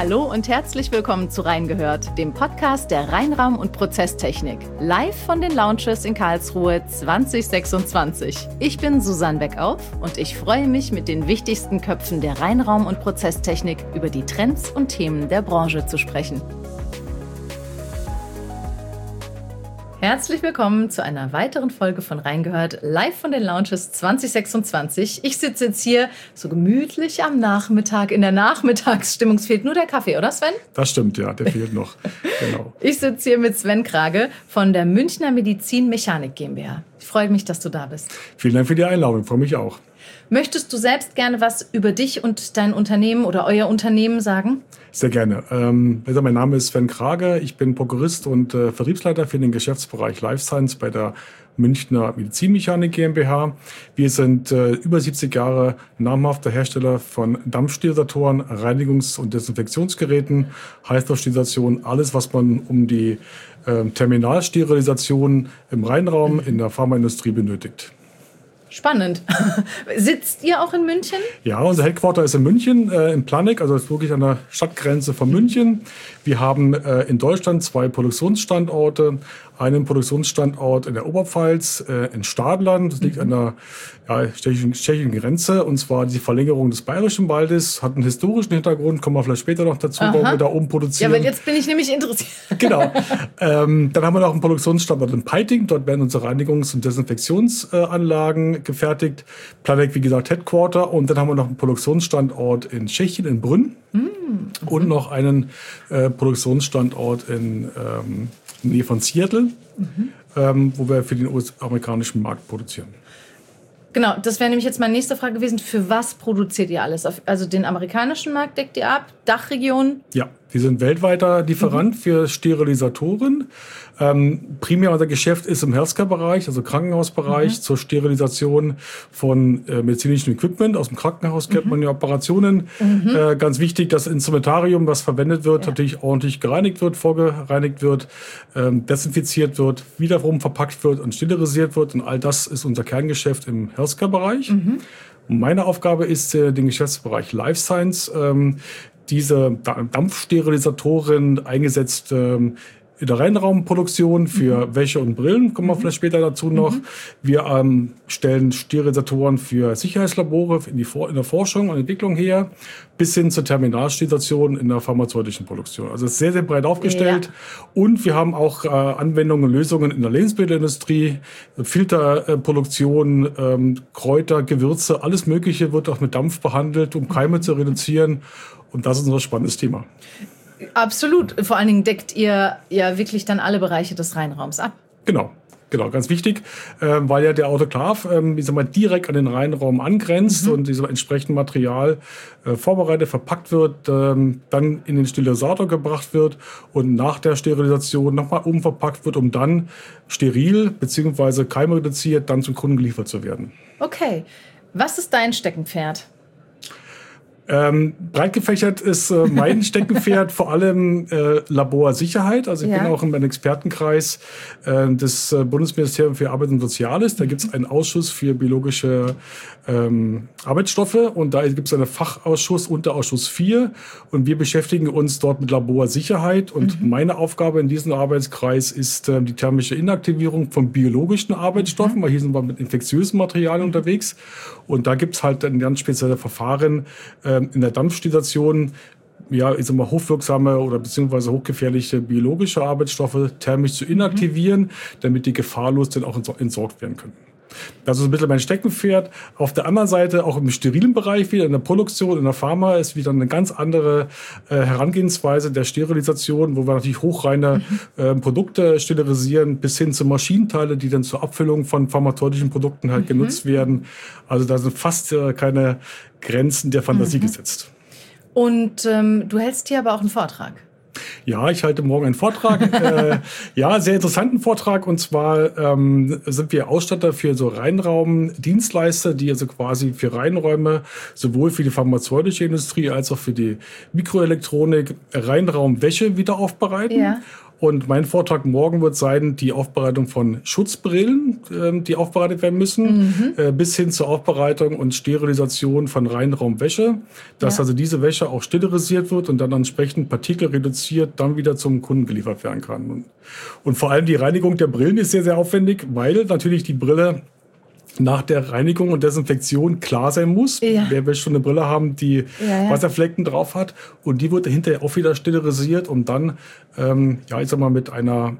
Hallo und herzlich willkommen zu Reingehört, dem Podcast der Reinraum- und Prozesstechnik. Live von den Lounges in Karlsruhe 2026. Ich bin Susanne Beckauf und ich freue mich, mit den wichtigsten Köpfen der Reinraum- und Prozesstechnik über die Trends und Themen der Branche zu sprechen. Herzlich willkommen zu einer weiteren Folge von Reingehört, live von den Lounges 2026. Ich sitze jetzt hier so gemütlich am Nachmittag, in der Nachmittagsstimmung. Es fehlt nur der Kaffee, oder Sven? Das stimmt, ja, der fehlt noch. Genau. Ich sitze hier mit Sven Krage von der Münchner Medizin Mechanik GmbH. Ich freue mich, dass du da bist. Vielen Dank für die Einladung, ich freue mich auch. Möchtest du selbst gerne was über dich und dein Unternehmen oder euer Unternehmen sagen? Sehr gerne. Mein Name ist Sven Krage. Ich bin Prokurist und Vertriebsleiter für den Geschäftsbereich Life Science bei der Münchner Medizinmechanik GmbH. Wir sind über 70 Jahre namhafter Hersteller von Dampfsterilisatoren, Reinigungs- und Desinfektionsgeräten, Heißluftstilisation, alles, was man um die Terminalsterilisation im Reinraum in der Pharmaindustrie benötigt. Spannend. Sitzt ihr auch in München? Ja, unser Headquarter ist in München, in Planegg, also ist wirklich an der Stadtgrenze von München. Wir haben in Deutschland 2 Produktionsstandorte. Einen Produktionsstandort in der Oberpfalz, in Stadlern, das liegt an der tschechischen Grenze, und zwar die Verlängerung des Bayerischen Waldes, hat einen historischen Hintergrund, kommen wir vielleicht später noch dazu, warum wir da oben produzieren. Ja, weil jetzt bin ich nämlich interessiert. Genau. Dann haben wir noch einen Produktionsstandort in Peiting, dort werden unsere Reinigungs- und Desinfektionsanlagen gefertigt. Planegg, wie gesagt, Headquarter, und dann haben wir noch einen Produktionsstandort in Tschechien, in Brünn, und noch einen Produktionsstandort in Nähe von Seattle, wo wir für den US-amerikanischen Markt produzieren. Genau, das wäre nämlich jetzt meine nächste Frage gewesen. Für was produziert ihr alles? Also den amerikanischen Markt deckt ihr ab? Dachregion? Ja, wir sind weltweiter Lieferant für Sterilisatoren. Primär unser Geschäft ist im Healthcare-Bereich, also Krankenhausbereich, zur Sterilisation von medizinischem Equipment. Aus dem Krankenhaus kennt man ja Operationen. Ganz wichtig, das Instrumentarium, was verwendet wird, natürlich ordentlich gereinigt wird, vorgereinigt wird, desinfiziert wird, wiederum verpackt wird und sterilisiert wird. Und all das ist unser Kerngeschäft im Healthcare-Bereich. Und meine Aufgabe ist, den Geschäftsbereich Life Science, diese Dampfsterilisatoren eingesetzt in der Reinraumproduktion für Wäsche und Brillen, kommen wir vielleicht später dazu noch. Wir stellen Sterilisatoren für Sicherheitslabore in der Forschung und Entwicklung her, bis hin zur Terminalsterilisation in der pharmazeutischen Produktion. Also es ist sehr, sehr breit aufgestellt. Ja. Und wir haben auch Anwendungen und Lösungen in der Lebensmittelindustrie, Filterproduktion, Kräuter, Gewürze, alles Mögliche wird auch mit Dampf behandelt, um Keime zu reduzieren. Und das ist unser spannendes Thema. Absolut. Vor allen Dingen deckt ihr ja wirklich dann alle Bereiche des Reinraums ab. Genau, ganz wichtig, weil ja der Autoklav direkt an den Reinraum angrenzt und dieses entsprechende Material vorbereitet, verpackt wird, dann in den Sterilisator gebracht wird und nach der Sterilisation nochmal umverpackt wird, um dann steril bzw. keimreduziert dann zum Kunden geliefert zu werden. Okay. Was ist dein Steckenpferd? Breit gefächert ist mein Steckenpferd vor allem Laborsicherheit. Also ich bin auch im Expertenkreis des Bundesministeriums für Arbeit und Soziales. Da gibt es einen Ausschuss für biologische Arbeitsstoffe, und da gibt es einen Fachausschuss, Unterausschuss 4, und wir beschäftigen uns dort mit Laborsicherheit. Und meine Aufgabe in diesem Arbeitskreis ist die thermische Inaktivierung von biologischen Arbeitsstoffen, weil hier sind wir mit infektiösen Materialien unterwegs. Und da gibt es halt ein ganz spezielles Verfahren in der Dampfsterilisation, hochwirksame oder beziehungsweise hochgefährliche biologische Arbeitsstoffe thermisch zu inaktivieren, damit die gefahrlos dann auch entsorgt werden können. Das ist ein bisschen mein Steckenpferd. Auf der anderen Seite, auch im sterilen Bereich, wieder in der Produktion, in der Pharma, ist wieder eine ganz andere Herangehensweise der Sterilisation, wo wir natürlich hochreine Produkte sterilisieren, bis hin zu Maschinenteile, die dann zur Abfüllung von pharmazeutischen Produkten halt genutzt werden. Also da sind fast keine Grenzen der Fantasie gesetzt. Und du hältst hier aber auch einen Vortrag. Ja, ich halte morgen einen Vortrag. Sehr interessanten Vortrag. Und zwar sind wir Ausstatter für so Reinraumdienstleister, die also quasi für Reinräume sowohl für die pharmazeutische Industrie als auch für die Mikroelektronik Reinraumwäsche wieder aufbereiten. Ja. Und mein Vortrag morgen wird sein, die Aufbereitung von Schutzbrillen, die aufbereitet werden müssen, bis hin zur Aufbereitung und Sterilisation von Reinraumwäsche, dass also diese Wäsche auch sterilisiert wird und dann entsprechend Partikel reduziert dann wieder zum Kunden geliefert werden kann. Und vor allem die Reinigung der Brillen ist sehr, sehr aufwendig, weil natürlich die Brille nach der Reinigung und Desinfektion klar sein muss. Wer will schon eine Brille haben, die Wasserflecken drauf hat, und die wird hinterher auch wieder sterilisiert, um dann, mit einer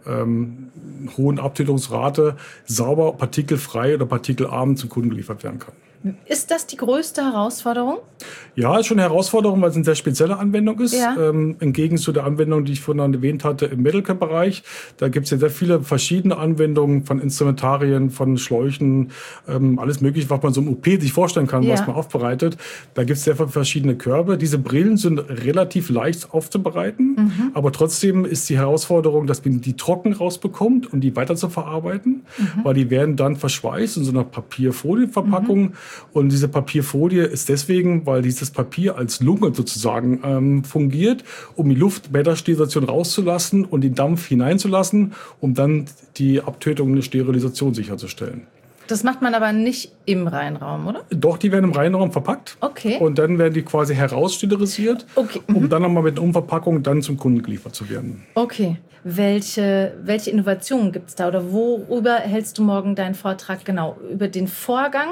hohen Abtötungsrate sauber, partikelfrei oder partikelarm zum Kunden geliefert werden kann. Ist das die größte Herausforderung? Ja, ist schon eine Herausforderung, weil es eine sehr spezielle Anwendung ist. Im Gegensatz zu der Anwendung, die ich vorhin erwähnt hatte, im Medical-Bereich. Da gibt es ja sehr viele verschiedene Anwendungen von Instrumentarien, von Schläuchen, alles Mögliche, was man so im UP sich vorstellen kann, was man aufbereitet. Da gibt es sehr viele verschiedene Körbe. Diese Brillen sind relativ leicht aufzubereiten, aber trotzdem ist die Herausforderung, dass man die trocken rausbekommt, um die weiter zu verarbeiten, weil die werden dann verschweißt in so einer Papierfolienverpackung. Und diese Papierfolie ist deswegen, weil dieses Papier als Lunge sozusagen fungiert, um die Luft bei der Sterilisation rauszulassen und den Dampf hineinzulassen, um dann die Abtötung und die Sterilisation sicherzustellen. Das macht man aber nicht im Reinraum, oder? Doch, die werden im Reinraum verpackt. Okay. Und dann werden die quasi heraussterilisiert, um dann nochmal mit einer Umverpackung dann zum Kunden geliefert zu werden. Okay. Welche Innovationen gibt es da? Oder worüber hältst du morgen deinen Vortrag genau? Über den Vorgang?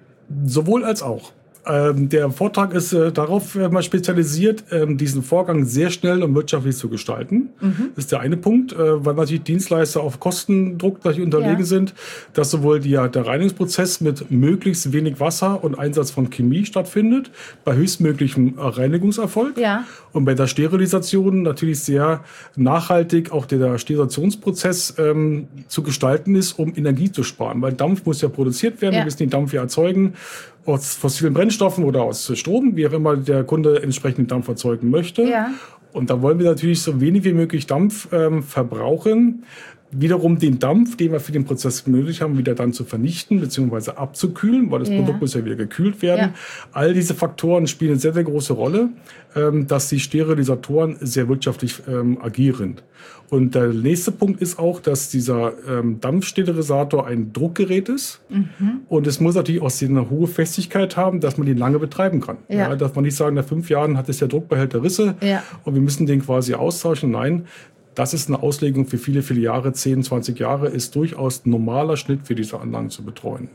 Sowohl als auch. Der Vortrag ist darauf mal spezialisiert, diesen Vorgang sehr schnell und wirtschaftlich zu gestalten. Das ist der eine Punkt, weil natürlich Dienstleister auf Kostendruck unterlegen sind, dass sowohl der Reinigungsprozess mit möglichst wenig Wasser und Einsatz von Chemie stattfindet, bei höchstmöglichem Reinigungserfolg. Und bei der Sterilisation natürlich sehr nachhaltig auch der Sterilisationsprozess zu gestalten ist, um Energie zu sparen. Weil Dampf muss ja produziert werden, wir müssen den Dampf ja erzeugen. Aus fossilen Brennstoffen oder aus Strom, wie auch immer der Kunde entsprechend Dampf erzeugen möchte. Und da wollen wir natürlich so wenig wie möglich Dampf verbrauchen. Wiederum den Dampf, den wir für den Prozess benötigt haben, wieder dann zu vernichten bzw. abzukühlen, weil das Produkt muss ja wieder gekühlt werden. All diese Faktoren spielen eine sehr, sehr große Rolle, dass die Sterilisatoren sehr wirtschaftlich agieren. Und der nächste Punkt ist auch, dass dieser Dampfsterilisator ein Druckgerät ist. Und es muss natürlich auch eine hohe Festigkeit haben, dass man den lange betreiben kann. Dass man nicht sagen, nach 5 Jahren hat es der Druckbehälter Risse und wir müssen den quasi austauschen. Nein, das ist eine Auslegung für viele, viele Jahre, 10, 20 Jahre, ist durchaus ein normaler Schnitt für diese Anlagen zu betreuen.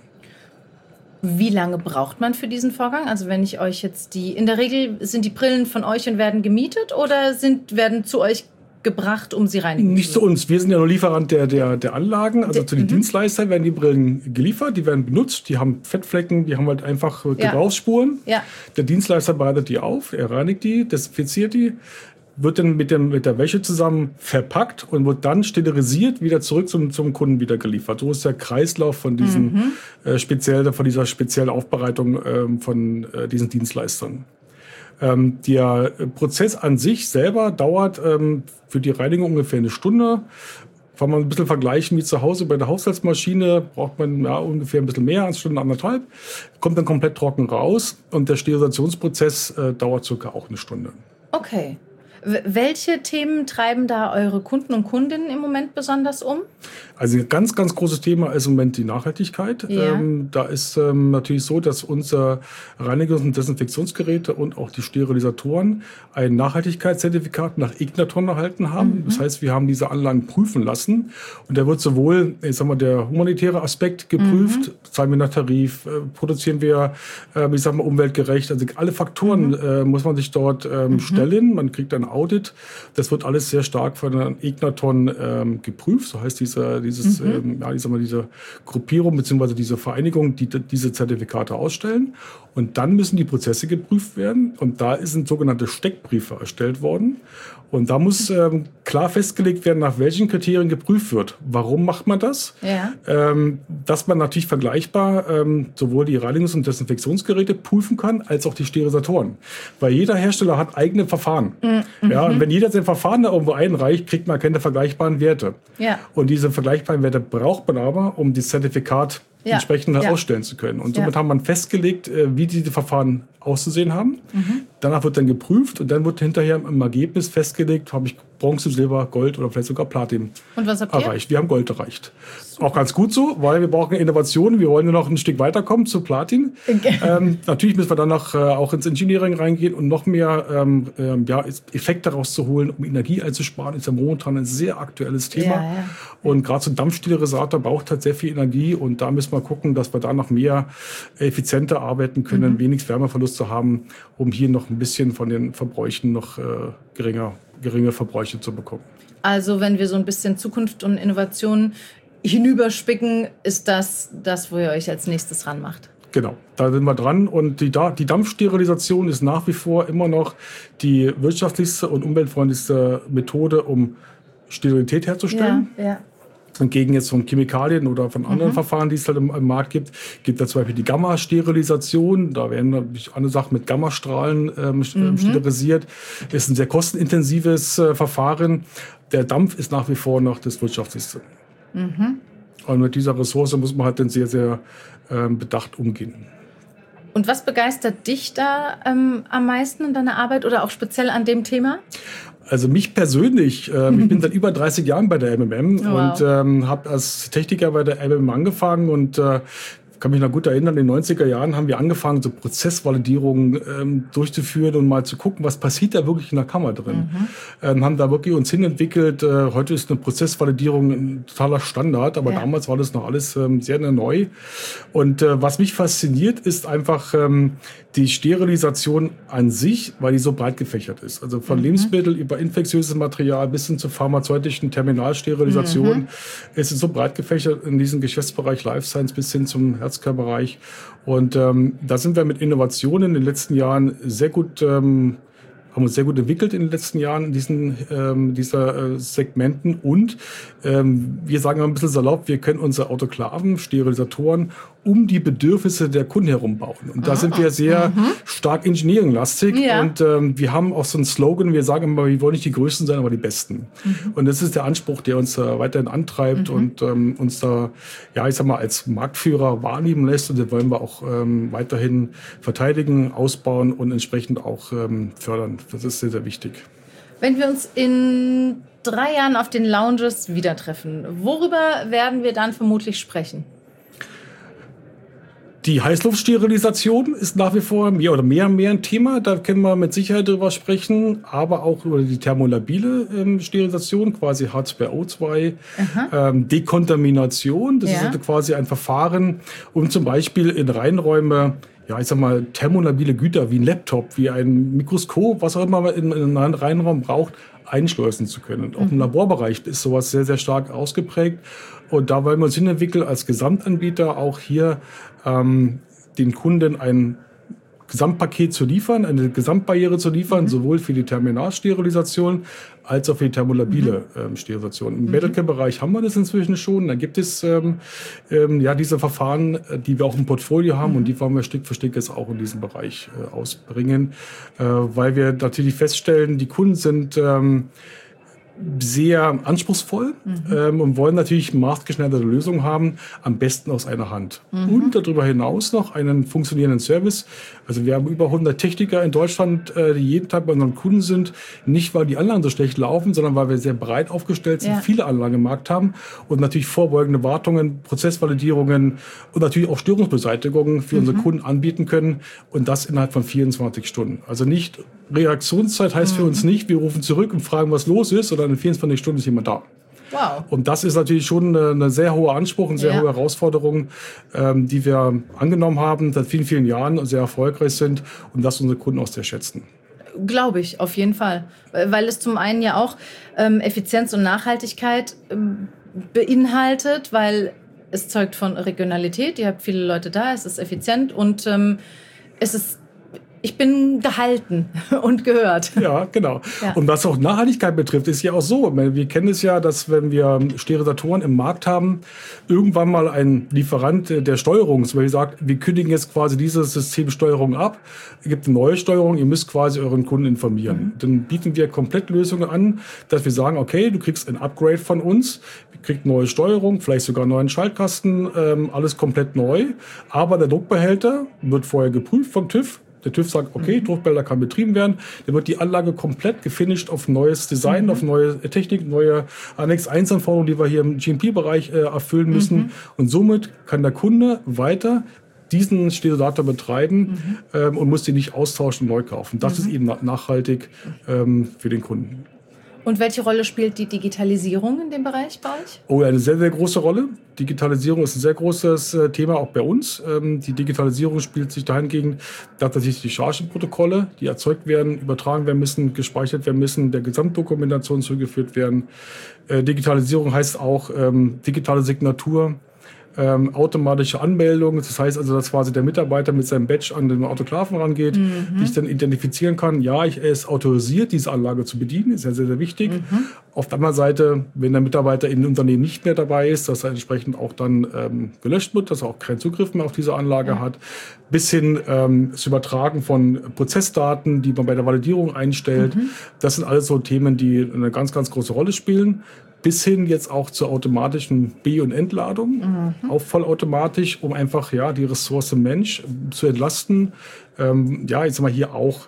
Wie lange braucht man für diesen Vorgang? Also wenn ich euch jetzt in der Regel sind die Brillen von euch und werden gemietet oder werden zu euch gebracht, um sie reinigen zu können? Nicht zu uns. Wir sind ja nur Lieferant der Anlagen. Also zu den Dienstleistern werden die Brillen geliefert, die werden benutzt, die haben Fettflecken, die haben halt einfach Gebrauchsspuren. Der Dienstleister bereitet die auf, er reinigt die, desinfiziert die, wird dann mit der Wäsche zusammen verpackt und wird dann sterilisiert wieder zurück zum Kunden wieder geliefert. So ist der Kreislauf von diesen von dieser speziellen Aufbereitung von diesen Dienstleistern. Der Prozess an sich selber dauert für die Reinigung ungefähr 1 Stunde. Wenn man ein bisschen vergleichen wie zu Hause bei der Haushaltsmaschine, braucht man ungefähr ein bisschen mehr, 1 Stunde, 1,5. Kommt dann komplett trocken raus und der Sterilisationsprozess dauert circa auch 1 Stunde. Okay. Welche Themen treiben da eure Kunden und Kundinnen im Moment besonders um? Also ein ganz, ganz großes Thema ist im Moment die Nachhaltigkeit. Da ist natürlich so, dass unsere Reinigungs- und Desinfektionsgeräte und auch die Sterilisatoren ein Nachhaltigkeitszertifikat nach Ignaton erhalten haben. Das heißt, wir haben diese Anlagen prüfen lassen. Und da wird sowohl, der humanitäre Aspekt geprüft, zahlen wir nach Tarif, produzieren wir, umweltgerecht. Also alle Faktoren muss man sich dort stellen. Man kriegt ein Audit. Das wird alles sehr stark von Ignaton geprüft. So heißt diese Gruppierung bzw. diese Vereinigung, die diese Zertifikate ausstellen. Und dann müssen die Prozesse geprüft werden. Und da sind sogenannte Steckbriefe erstellt worden. Und da muss klar festgelegt werden, nach welchen Kriterien geprüft wird. Warum macht man das? Dass man natürlich vergleichbar sowohl die Reinigungs- und Desinfektionsgeräte prüfen kann, als auch die Sterilisatoren. Weil jeder Hersteller hat eigene Verfahren. Und wenn jeder sein Verfahren da irgendwo einreicht, kriegt man keine vergleichbaren Werte. Und diese vergleichbaren Werte braucht man aber, um das Zertifikat entsprechend ausstellen zu können. Und somit haben man festgelegt, wie diese Verfahren auszusehen haben. Danach wird dann geprüft und dann wird hinterher im Ergebnis festgelegt, habe ich Bronze, Silber, Gold oder vielleicht sogar Platin erreicht. Wir haben Gold erreicht. Super. Auch ganz gut so, weil wir brauchen Innovationen. Wir wollen nur noch ein Stück weiterkommen zu Platin. Okay. Natürlich müssen wir dann noch auch ins Engineering reingehen und noch mehr Effekte rauszuholen, um Energie einzusparen. Ist ja momentan ein sehr aktuelles Thema. Ja. Und gerade so ein Dampfstillresator braucht halt sehr viel Energie. Und da müssen wir gucken, dass wir da noch mehr effizienter arbeiten können, wenig Wärmeverluste haben, um hier noch ein bisschen von den Verbräuchen noch geringe Verbräuche zu bekommen. Also wenn wir so ein bisschen Zukunft und Innovation hinüberspicken, ist das, wo ihr euch als nächstes ranmacht? Genau, da sind wir dran. Und die Dampfsterilisation ist nach wie vor immer noch die wirtschaftlichste und umweltfreundlichste Methode, um Sterilität herzustellen. Ja. Entgegen jetzt von Chemikalien oder von anderen Verfahren, die es halt im Markt gibt, gibt es zum Beispiel die Gamma-Sterilisation. Da werden natürlich andere Sachen mit Gammastrahlen sterilisiert. Ist ein sehr kostenintensives Verfahren. Der Dampf ist nach wie vor noch das wirtschaftlichste. Und mit dieser Ressource muss man halt dann sehr, sehr bedacht umgehen. Und was begeistert dich da am meisten in deiner Arbeit oder auch speziell an dem Thema? Also mich persönlich, ich bin seit über 30 Jahren bei der MMM und habe als Techniker bei der MMM angefangen und kann mich noch gut erinnern, in den 90er Jahren haben wir angefangen, so Prozessvalidierungen durchzuführen und mal zu gucken, was passiert da wirklich in der Kammer drin. Haben da wirklich uns hinentwickelt. Heute ist eine Prozessvalidierung ein totaler Standard, aber damals war das noch alles sehr neu. Und was mich fasziniert, ist einfach die Sterilisation an sich, weil die so breit gefächert ist. Also von Lebensmittel über infektiöses Material bis hin zur pharmazeutischen Terminalsterilisation ist es so breit gefächert in diesem Geschäftsbereich Life Science bis hin zum Healthcare-Bereich. Und da sind wir mit Innovationen in den letzten Jahren sehr gut, haben uns sehr gut entwickelt in den letzten Jahren in dieser Segmenten. Und wir sagen immer ein bisschen salopp, wir können unsere Autoklaven, Sterilisatoren um die Bedürfnisse der Kunden herum bauen. Und da sind wir sehr stark engineering-lastig. Ja. Und wir haben auch so einen Slogan, wir sagen immer, wir wollen nicht die Größten sein, aber die Besten. Und das ist der Anspruch, der uns weiterhin antreibt und uns da, ja, ich sag mal, als Marktführer wahrnehmen lässt. Und das wollen wir auch weiterhin verteidigen, ausbauen und entsprechend auch fördern. Das ist sehr, sehr wichtig. Wenn wir uns in 3 Jahren auf den Lounges wieder treffen, worüber werden wir dann vermutlich sprechen? Die Heißluftsterilisation ist nach wie vor mehr ein Thema. Da können wir mit Sicherheit drüber sprechen. Aber auch über die thermolabile Sterilisation, quasi H2O2. Dekontamination, das ist quasi ein Verfahren, um zum Beispiel in Reinräume, ja, ich sag mal, thermolabile Güter wie ein Laptop, wie ein Mikroskop, was auch immer man in einem Reinraum braucht, einschleusen zu können. Auch im Laborbereich ist sowas sehr, sehr stark ausgeprägt. Und da wollen wir uns hinentwickeln als Gesamtanbieter auch hier den Kunden ein Gesamtpaket zu liefern, eine Gesamtbarriere zu liefern, sowohl für die Terminalsterilisation als auch für die thermolabile Sterilisation. Im Medical-Bereich haben wir das inzwischen schon. Da gibt es diese Verfahren, die wir auch im Portfolio haben und die wollen wir Stück für Stück jetzt auch in diesem Bereich ausbringen, weil wir natürlich feststellen, die Kunden sind sehr anspruchsvoll und wollen natürlich maßgeschneiderte Lösungen haben, am besten aus einer Hand. Und darüber hinaus noch einen funktionierenden Service. Also wir haben über 100 Techniker in Deutschland, die jeden Tag bei unseren Kunden sind. Nicht, weil die Anlagen so schlecht laufen, sondern weil wir sehr breit aufgestellt sind, viele Anlagen im Markt haben und natürlich vorbeugende Wartungen, Prozessvalidierungen und natürlich auch Störungsbeseitigungen für unsere Kunden anbieten können und das innerhalb von 24 Stunden. Also nicht Reaktionszeit heißt für uns nicht, wir rufen zurück und fragen, was los ist, oder in 24 Stunden ist jemand da. Wow. Und das ist natürlich schon eine sehr hohe Anspruch, eine sehr hohe Herausforderung, die wir angenommen haben, seit vielen, vielen Jahren und sehr erfolgreich sind und das unsere Kunden auch sehr schätzen. Glaube ich, auf jeden Fall. Weil es zum einen ja auch Effizienz und Nachhaltigkeit beinhaltet, weil es zeugt von Regionalität, ihr habt viele Leute da, es ist effizient und ich bin gehalten und gehört. Ja, genau. Ja. Und was auch Nachhaltigkeit betrifft, ist ja auch so. Wir kennen es ja, dass wenn wir Sterilisatoren im Markt haben, irgendwann mal ein Lieferant der Steuerung, so wie sagt, wir kündigen jetzt quasi diese Systemsteuerung ab, es gibt eine neue Steuerung, ihr müsst quasi euren Kunden informieren. Dann bieten wir komplett Lösungen an, dass wir sagen, okay, du kriegst ein Upgrade von uns, ihr kriegt neue Steuerung, vielleicht sogar einen neuen Schaltkasten, alles komplett neu. Aber der Druckbehälter wird vorher geprüft vom TÜV, Der TÜV sagt, okay, Druckbehälter kann betrieben werden. Dann wird die Anlage komplett gefinisht auf neues Design, auf neue Technik, neue Annex 1 Anforderungen, die wir hier im GMP-Bereich erfüllen müssen. Und somit kann der Kunde weiter diesen Sterilisator betreiben und muss den nicht austauschen und neu kaufen. Das ist eben nachhaltig für den Kunden. Und welche Rolle spielt die Digitalisierung in dem Bereich bei euch? Oh, eine sehr, sehr große Rolle. Digitalisierung ist ein sehr großes Thema, auch bei uns. Die Digitalisierung spielt sich dahingehend, dass sich die Chargenprotokolle, die erzeugt werden, übertragen werden müssen, gespeichert werden müssen, der Gesamtdokumentation zugeführt werden. Digitalisierung heißt auch digitale Signatur, automatische Anmeldung. Das heißt also, dass quasi der Mitarbeiter mit seinem Badge an den Autoklaven rangeht, dich dann identifizieren kann. Ja, er ist autorisiert, diese Anlage zu bedienen. Ist ja sehr, sehr wichtig. Auf der anderen Seite, wenn der Mitarbeiter in dem Unternehmen nicht mehr dabei ist, dass er entsprechend auch dann gelöscht wird, dass er auch keinen Zugriff mehr auf diese Anlage hat. Bis hin das Übertragen von Prozessdaten, die man bei der Validierung einstellt. Das sind alles so Themen, die eine ganz, ganz große Rolle spielen. Bis hin jetzt auch zur automatischen B- und Entladung, auch vollautomatisch, um einfach die Ressource Mensch zu entlasten. Ich sag mal hier auch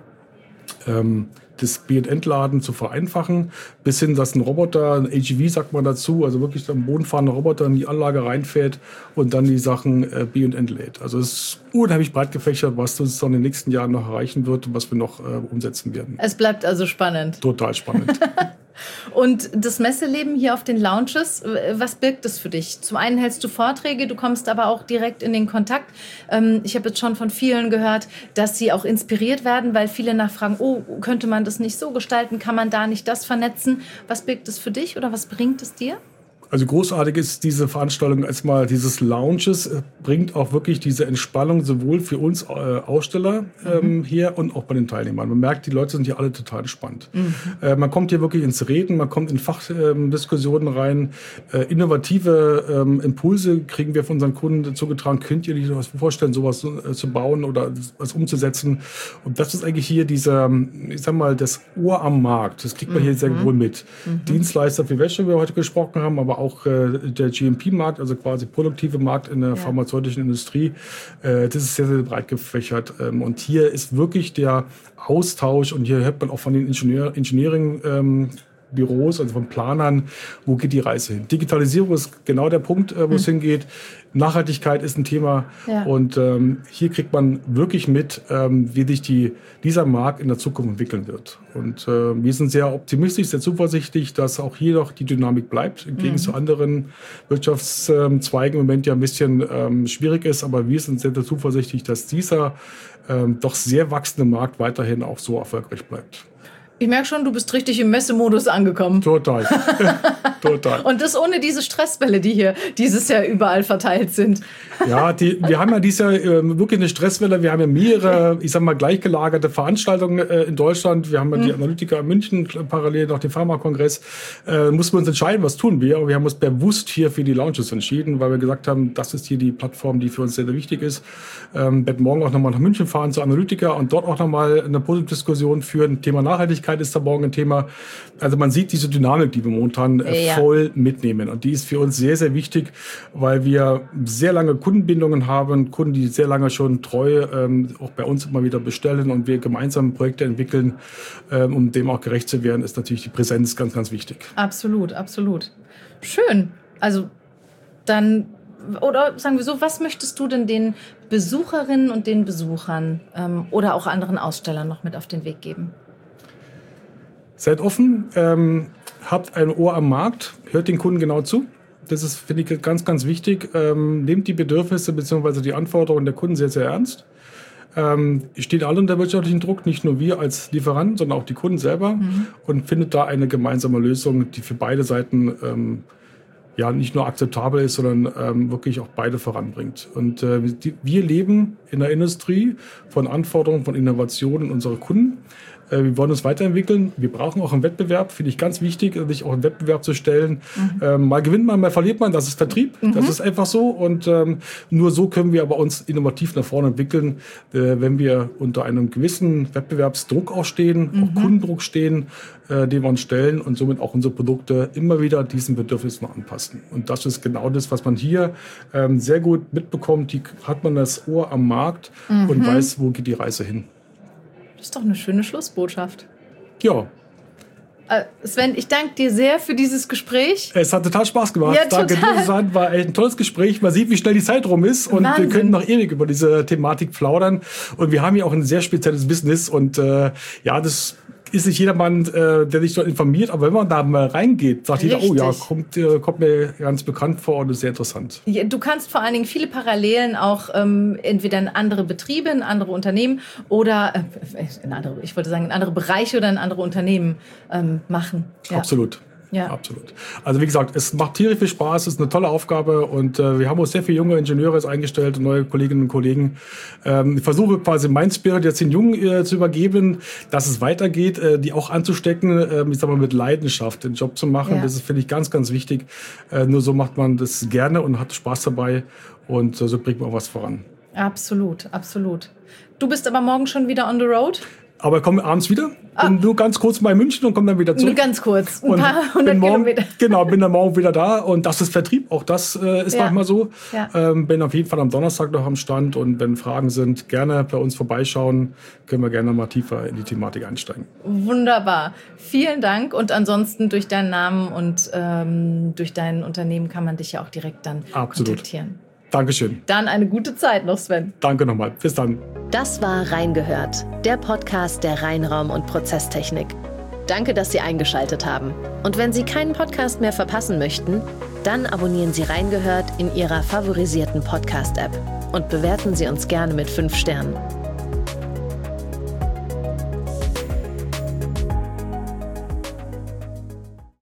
das B- und Entladen zu vereinfachen, bis hin, dass ein Roboter, ein AGV sagt man dazu, also wirklich am Boden fahrender Roboter in die Anlage reinfährt und dann die Sachen B- und entlädt. Also es ist unheimlich breit gefächert, was uns dann in den nächsten Jahren noch erreichen wird und was wir noch umsetzen werden. Es bleibt also spannend. Total spannend. Und das Messeleben hier auf den Lounges, was birgt es für dich? Zum einen hältst du Vorträge, du kommst aber auch direkt in den Kontakt. Ich habe jetzt schon von vielen gehört, dass sie auch inspiriert werden, weil viele nachfragen, oh, könnte man das nicht so gestalten, kann man da nicht das vernetzen? Was birgt es für dich oder was bringt es dir? Also großartig ist diese Veranstaltung erstmal dieses Lounges, bringt auch wirklich diese Entspannung sowohl für uns Aussteller hier und auch bei den Teilnehmern. Man merkt, die Leute sind hier alle total entspannt. Man kommt hier wirklich ins Reden, man kommt in Fachdiskussionen rein. Innovative Impulse kriegen wir von unseren Kunden zugetragen. Könnt ihr euch was vorstellen, sowas zu bauen oder was umzusetzen? Und das ist eigentlich hier dieser, ich sag mal, das Ohr am Markt. Das kriegt man hier sehr wohl mit. Dienstleister für Wäsche, wie wir heute gesprochen haben, aber auch der GMP-Markt, also quasi produktive Markt in der pharmazeutischen Industrie, das ist sehr, sehr breit gefächert. Und hier ist wirklich der Austausch und hier hört man auch von den Engineering-Büros, also von Planern, wo geht die Reise hin. Digitalisierung ist genau der Punkt, wo es hingeht. Nachhaltigkeit ist ein Thema und hier kriegt man wirklich mit, wie sich dieser Markt in der Zukunft entwickeln wird. Und wir sind sehr optimistisch, sehr zuversichtlich, dass auch hier noch die Dynamik bleibt, im Gegensatz zu anderen Wirtschaftszweigen im Moment ja ein bisschen schwierig ist, aber wir sind sehr, sehr zuversichtlich, dass dieser doch sehr wachsende Markt weiterhin auch so erfolgreich bleibt. Ich merke schon, du bist richtig im Messemodus angekommen. Total. Total. Und das ohne diese Stressbälle, die hier dieses Jahr überall verteilt sind. Ja, wir haben ja dieses Jahr wirklich eine Stresswelle. Wir haben ja mehrere, ich sag mal, gleichgelagerte Veranstaltungen in Deutschland. Wir haben ja die Analytiker in München, parallel nach dem Pharmakongress. Mussten wir uns entscheiden, was tun wir. Und wir haben uns bewusst hier für die Lounges entschieden, weil wir gesagt haben, das ist hier die Plattform, die für uns sehr, sehr wichtig ist. Werden morgen auch nochmal nach München fahren zu Analytiker und dort auch nochmal eine positive Diskussion führen. Thema Nachhaltigkeit ist da morgen ein Thema. Also man sieht diese Dynamik, die wir momentan voll mitnehmen. Und die ist für uns sehr, sehr wichtig, weil wir sehr lange Kundenbindungen haben, Kunden, die sehr lange schon treu auch bei uns immer wieder bestellen und wir gemeinsam Projekte entwickeln, um dem auch gerecht zu werden, ist natürlich die Präsenz ganz, ganz wichtig. Absolut, absolut. Schön. Also dann, oder sagen wir so, was möchtest du denn den Besucherinnen und den Besuchern oder auch anderen Ausstellern noch mit auf den Weg geben? Seid offen, habt ein Ohr am Markt, hört den Kunden genau zu. Das ist, finde ich, ganz, ganz wichtig. Nehmt die Bedürfnisse bzw. die Anforderungen der Kunden sehr, sehr ernst. Steht alle unter wirtschaftlichen Druck, nicht nur wir als Lieferanten, sondern auch die Kunden selber und findet da eine gemeinsame Lösung, die für beide Seiten nicht nur akzeptabel ist, sondern wirklich auch beide voranbringt. Und wir leben in der Industrie von Anforderungen, von Innovationen unserer Kunden. Wir wollen uns weiterentwickeln. Wir brauchen auch einen Wettbewerb, finde ich ganz wichtig, sich auch einen Wettbewerb zu stellen. Mal gewinnt man, mal verliert man, das ist Vertrieb, das ist einfach so. Und nur so können wir aber uns innovativ nach vorne entwickeln, wenn wir unter einem gewissen Wettbewerbsdruck auch stehen, auch Kundendruck stehen, den wir uns stellen und somit auch unsere Produkte immer wieder diesen Bedürfnissen anpassen. Und das ist genau das, was man hier sehr gut mitbekommt. Die hat man das Ohr am Markt und weiß, wo geht die Reise hin. Das ist doch eine schöne Schlussbotschaft. Ja. Sven, ich danke dir sehr für dieses Gespräch. Es hat total Spaß gemacht. Ja, total. Danke, war echt ein tolles Gespräch. Man sieht, wie schnell die Zeit rum ist. Und Wahnsinn. Wir können noch ewig über diese Thematik plaudern. Und wir haben ja auch ein sehr spezielles Business. Und das ist nicht jedermann, der sich dort informiert. Aber wenn man da mal reingeht, sagt jeder, oh ja, kommt mir ganz bekannt vor und ist sehr interessant. Ja, du kannst vor allen Dingen viele Parallelen auch entweder in andere Betriebe, in andere Unternehmen oder in andere Bereiche oder in andere Unternehmen machen. Ja. Absolut. Ja. Absolut. Also wie gesagt, es macht tierisch viel Spaß, es ist eine tolle Aufgabe und wir haben auch sehr viele junge Ingenieure eingestellt und neue Kolleginnen und Kollegen. Ich versuche quasi mein Spirit jetzt den Jungen zu übergeben, dass es weitergeht, die auch anzustecken, ich sag mal mit Leidenschaft den Job zu machen. Ja. Das ist, finde ich, ganz, ganz wichtig. Nur so macht man das gerne und hat Spaß dabei und so bringt man auch was voran. Absolut, absolut. Du bist aber morgen schon wieder on the road? Aber ich komme abends wieder, bin nur ganz kurz bei München und komme dann wieder zurück. Nur ganz kurz, ein paar hundert Kilometer. Genau, bin dann morgen wieder da und das ist Vertrieb, auch das ist manchmal so. Ja. Bin auf jeden Fall am Donnerstag noch am Stand und wenn Fragen sind, gerne bei uns vorbeischauen, können wir gerne mal tiefer in die Thematik einsteigen. Wunderbar, vielen Dank und ansonsten durch deinen Namen und durch dein Unternehmen kann man dich ja auch direkt dann kontaktieren. Dankeschön. Dann eine gute Zeit noch, Sven. Danke nochmal. Bis dann. Das war Reingehört, der Podcast der Rheinraum- und Prozesstechnik. Danke, dass Sie eingeschaltet haben. Und wenn Sie keinen Podcast mehr verpassen möchten, dann abonnieren Sie Reingehört in Ihrer favorisierten Podcast-App und bewerten Sie uns gerne mit 5 Sternen.